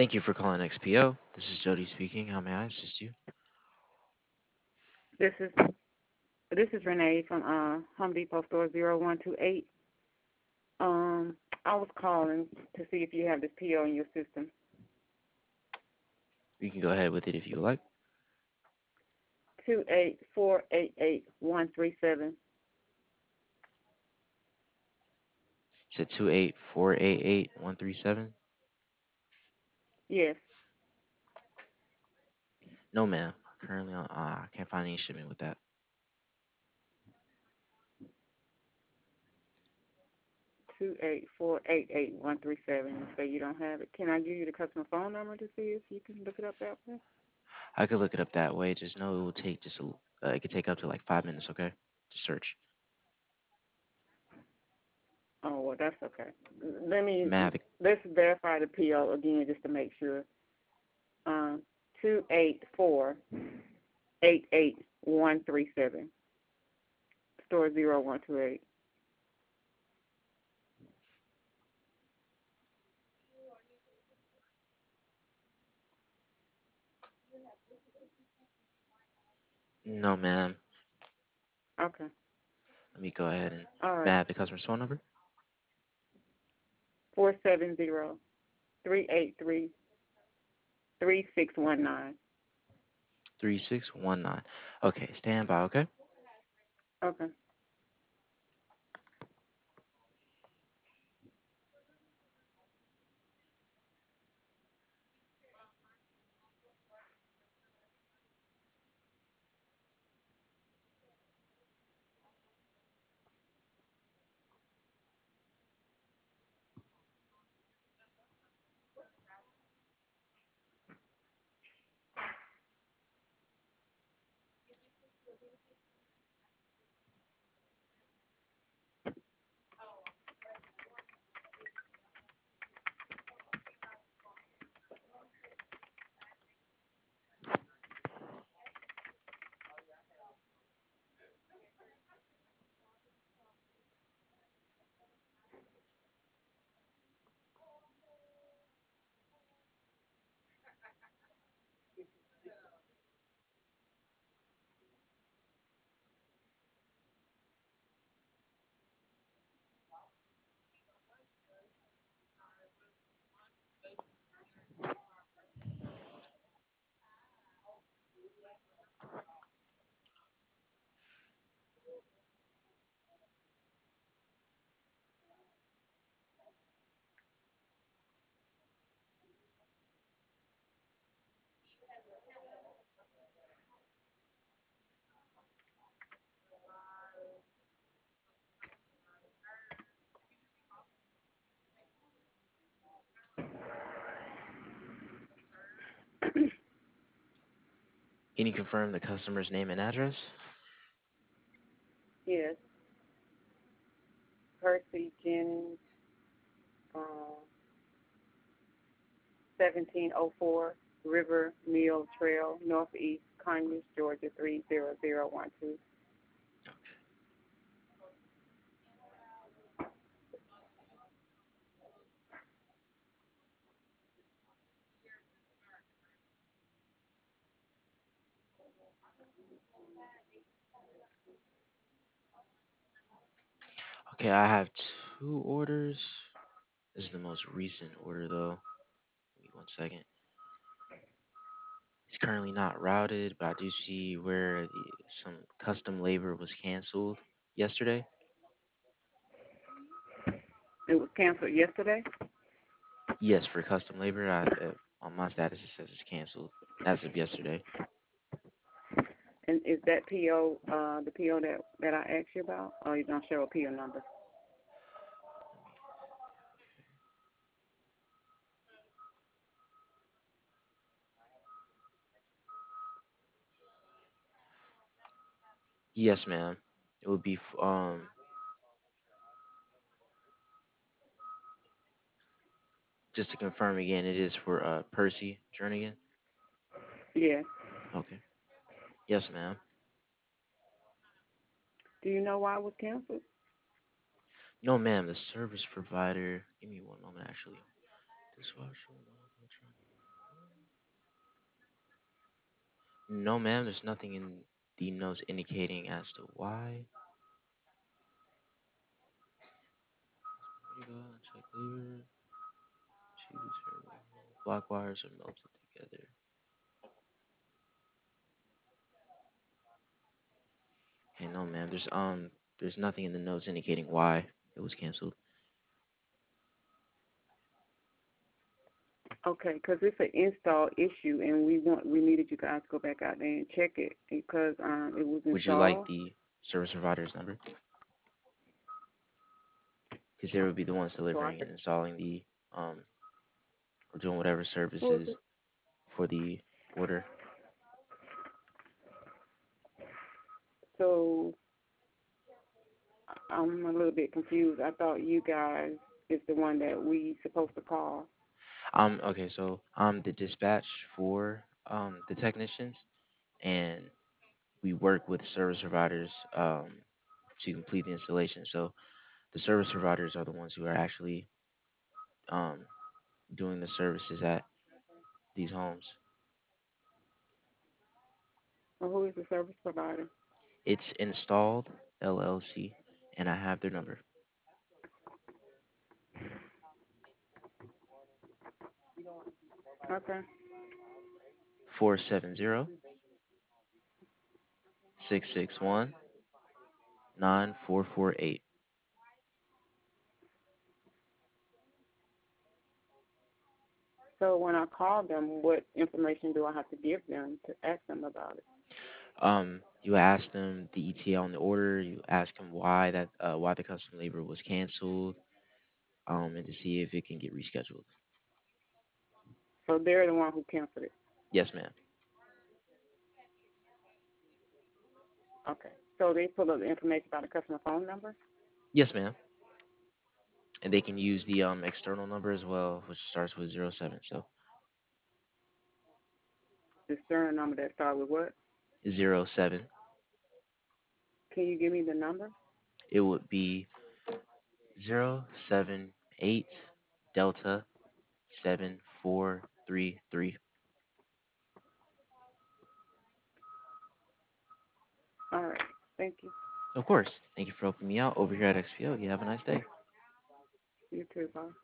Thank you for calling XPO. This is Jody speaking. How may I assist you? This is this is Renee from Home Depot store 0128. I was calling to see if you have this PO in your system. You can go ahead with it if you would like. 28488 You said 28488 137. Yes. No, ma'am. Currently, I can't find any shipment with that. 28488 137. You say you don't have it. Can I give you the customer phone number to see if you can look it up that way? I could look it up that way. Just know it will take it could take up to like 5 minutes. Okay, to search. Oh well, that's okay. Let me May I have let's verify the PO again just to make sure. 28488 137. Store 0128. No, ma'am. Okay. Let me go ahead and All may I right. have the customer's phone number? 470-383-3619. 3619. Okay, stand by. Okay. Okay. Can you confirm the customer's name and address? Yes. Percy Jennings, uh, 1704 River Mill Trail, Northeast Conyers, Georgia 30012. Okay, I have two orders. This is the most recent order though. Give me 1 second. It's currently not routed, but I do see where some custom labor was canceled yesterday. It was canceled yesterday. Yes, for custom labor, on my status it says it's canceled as of yesterday. And is that PO the PO that I asked you about? Or you don't show a PO number? Yes, ma'am. It would be just to confirm again, it is for Percy Jernigan. Yes. Okay. Yes, ma'am. Do you know why it was canceled? No, ma'am. The service provider. Give me one moment, actually. Dishwasher, electronic. No, ma'am. There's nothing in the notes indicating as to why. There you go. Check lever. Choose her. Black wires are melted together. Hey, no, ma'am. There's nothing in the notes indicating why it was canceled. Okay, because it's an install issue, and we needed you guys to go back out there and check it because it was Would you like installed. the service provider's number? Because they would be the ones So I delivering could, and installing the or doing whatever who is services it? for the order. So I'm a little bit confused. I thought you guys is the one that we supposed to call. Okay, so I'm the dispatch for the technicians, and we work with service providers to complete the installation. So the service providers are the ones who are actually um doing the services at these homes. Or who is the service provider? It's installed LLC, and I have their number: Okay. 470-661-9448. So when I call them, what information do I have to give them to ask them about it? You ask them the ETA on the order. You ask them why the custom labor was canceled, and to see if it can get rescheduled. So they're the one who canceled it. Yes, ma'am. Okay. So they pull up the information about the customer phone number. Yes, ma'am. And they can use the external number as well, which starts with 07. So The stern number that start with what? 07. Can you give me the number? It would be 078 Delta 7433. All right. Thank you. Of course. Thank you for helping me out over here at XPO. You have a nice day. You too. Bye.